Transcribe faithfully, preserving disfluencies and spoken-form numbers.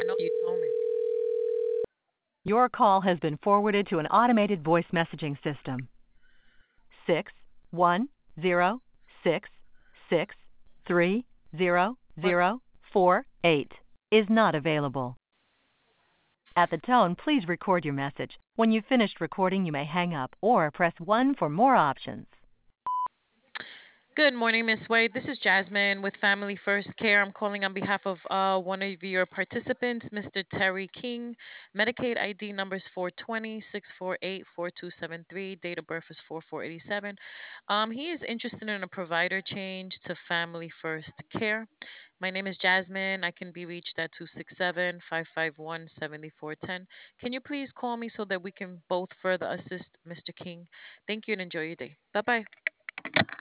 know you told me. Your call has been forwarded to an automated voice messaging system. Six one zero six six three zero What? zero four eight is not available. At the tone, please record your message. When you've finished recording, you may hang up or press one for more options. Good morning, Miss Wade. This is Jasmine with Family First Care. I'm calling on behalf of uh, one of your participants, Mister Terry King. Medicaid I D number is four two zero six four eight four two seven three. Date of birth is four four eight seven. Um, he is interested in a provider change to Family First Care. My name is Jasmine. I can be reached at two six seven, five five one, seven four one zero. Can you please call me so that we can both further assist Mister King? Thank you and enjoy your day. Bye bye.